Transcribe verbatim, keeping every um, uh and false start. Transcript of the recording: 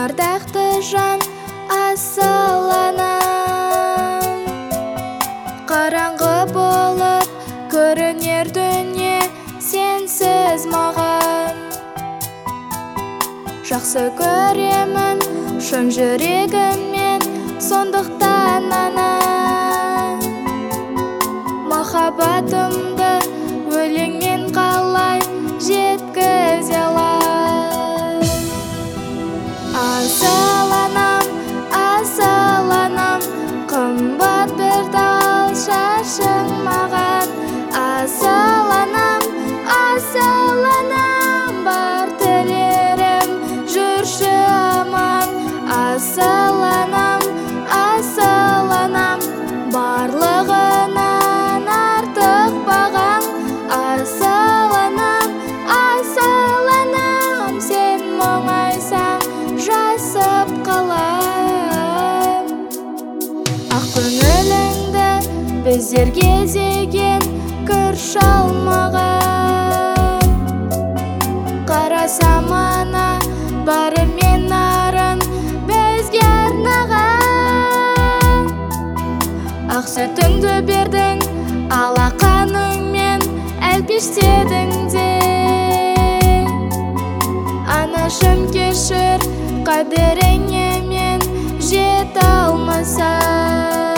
ардақты жан, ассаланам. Қараңғы болып көрінер дүние сенсіз маған. Жақсы көремін шын жүрегіммен, сондықтан ана махаббатымды өлеңмен қалай жеткізе алам. Асыланам, асыланам, қымбат бір тал шашың маған. Асыланам, асыланам, бар тілерім жүрші аман. Асыланам, асыланам, барлығынан артық бағаң. Асыланам, асыланам, сен мұңайсаң жасып қалам. Ақ көңіліңді біздерге деген кір шалмаған. Қарасам ана бары мен нарын бізге арнаған. Ақ сүтіңді бердің, алақаныңмен әлпештедің де. Анашым кешір, қадіріңе мен жете алмасам.